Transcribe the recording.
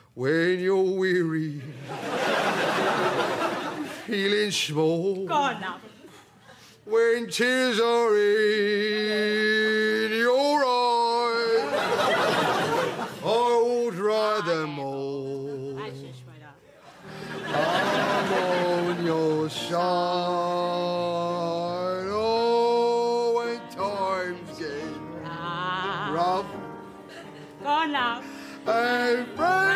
when you're weary, feeling small. Go on now. When tears are in your eyes, I will dry them all. That's just right up. I'm on your side. Oh, when times get rough Go on now. and